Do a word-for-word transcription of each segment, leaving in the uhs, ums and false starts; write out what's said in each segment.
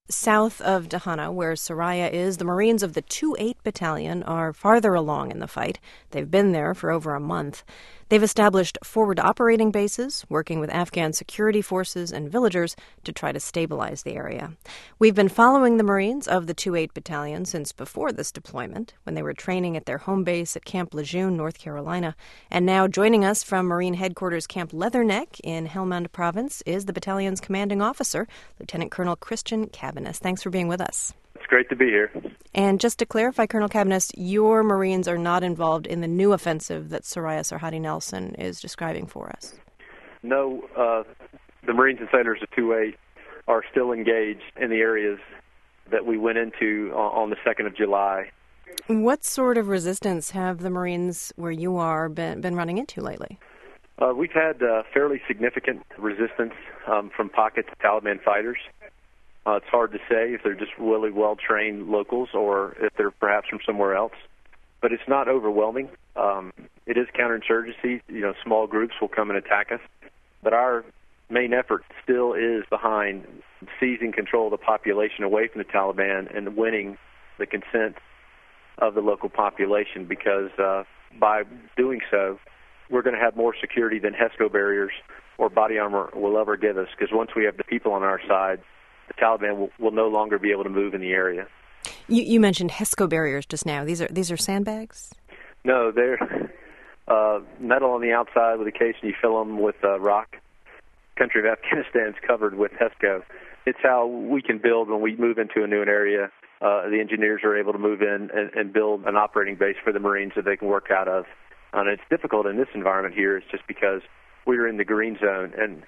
South of Dahana, where Soraya is, the Marines of the two eight Battalion are farther along in the fight. They've been there for over a month. They've established forward operating bases, working with Afghan security forces and villagers to try to stabilize the area. We've been following the Marines of the two eight Battalion since before this deployment, when they were training at their home base at Camp Lejeune, North Carolina. And now joining us from Marine Headquarters Camp Leatherneck in Helmand Province is the battalion's commanding officer, Lieutenant Colonel Christian Cabaniss. Thanks for being with us. It's great to be here. And just to clarify, Colonel Cabaniss, your Marines are not involved in the new offensive that Soraya Sarhadi Nelson is describing for us. No, uh, the Marines and sailors of two eight are still engaged in the areas that we went into on the second of July. What sort of resistance have the Marines where you are been, been running into lately? Uh, we've had uh, fairly significant resistance um, from pockets of Taliban fighters. Uh, it's hard to say if they're just really well-trained locals or if they're perhaps from somewhere else. But it's not overwhelming. Um, it is counterinsurgency. You know, small groups will come and attack us. But our main effort still is behind seizing control of the population away from the Taliban and winning the consent of the local population, because uh, by doing so, we're going to have more security than HESCO barriers or body armor will ever give us, because once we have the people on our side, the Taliban will, will no longer be able to move in the area. You, you mentioned HESCO barriers just now. These are these are sandbags? No, they're uh, metal on the outside with a case, and you fill them with uh, rock. The country of Afghanistan is covered with HESCO. It's how we can build when we move into a new area. Uh, the engineers are able to move in and, and build an operating base for the Marines that they can work out of. And it's difficult in this environment here. It's just because we're in the green zone, and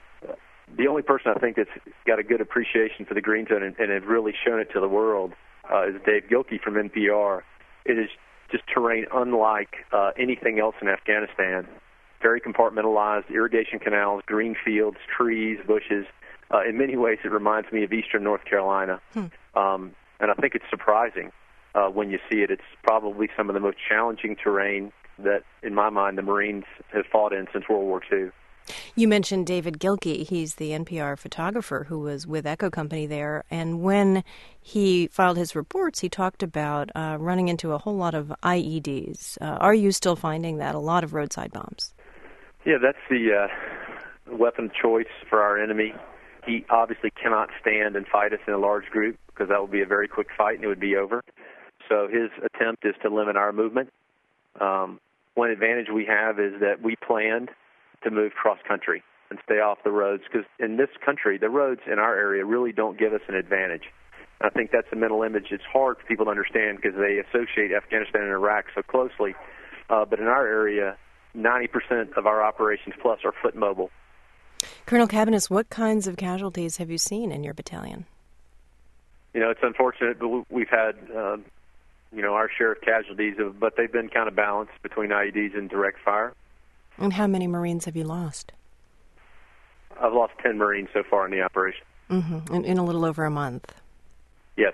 the only person I think that's got a good appreciation for the green zone and, and has really shown it to the world uh, is Dave Gilkey from N P R. It is just terrain unlike uh, anything else in Afghanistan. Very compartmentalized, irrigation canals, green fields, trees, bushes. Uh, in many ways, it reminds me of eastern North Carolina. Hmm. Um, and I think it's surprising uh, when you see it. It's probably some of the most challenging terrain that, in my mind, the Marines have fought in since World War Two. You mentioned David Gilkey. He's the N P R photographer who was with Echo Company there. And when he filed his reports, he talked about uh, running into a whole lot of I E Ds. Uh, are you still finding that? A lot of roadside bombs? Yeah, that's the uh, weapon of choice for our enemy. He obviously cannot stand and fight us in a large group, because that would be a very quick fight and it would be over. So his attempt is to limit our movement. Um, one advantage we have is that we planned to move cross-country and stay off the roads, because in this country, the roads in our area really don't give us an advantage. I think that's a mental image. It's hard for people to understand because they associate Afghanistan and Iraq so closely. Uh, but in our area, ninety percent of our operations plus are foot mobile. Colonel Cabaniss, what kinds of casualties have you seen in your battalion? You know, it's unfortunate, but we've had, uh, you know, our share of casualties, of, but they've been kind of balanced between I E Ds and direct fire. And how many Marines have you lost? I've lost ten Marines so far in the operation. Mm-hmm. In, in a little over a month? Yes.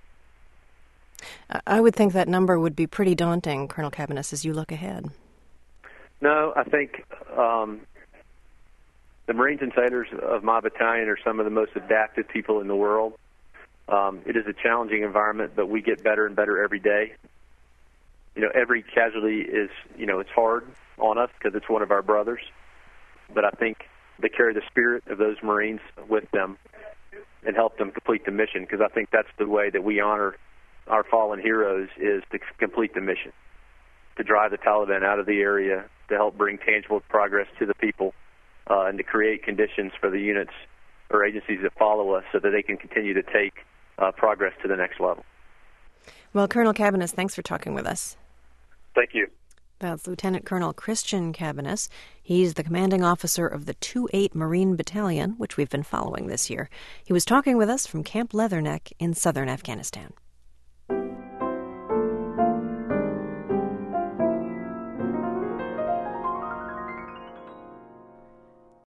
I would think that number would be pretty daunting, Colonel Cabaniss, as you look ahead. No, I think um, the Marines and sailors of my battalion are some of the most adaptive people in the world. Um, it is a challenging environment, but we get better and better every day. You know, every casualty is, you know, it's hard on us because it's one of our brothers. But I think they carry the spirit of those Marines with them and help them complete the mission, because I think that's the way that we honor our fallen heroes, is to complete the mission, to drive the Taliban out of the area, to help bring tangible progress to the people, uh, and to create conditions for the units or agencies that follow us so that they can continue to take uh, progress to the next level. Well, Colonel Cabaniss, thanks for talking with us. Thank you. That's Lieutenant Colonel Christian Cabaniss. He's the commanding officer of the two eight Marine Battalion, which we've been following this year. He was talking with us from Camp Leatherneck in southern Afghanistan.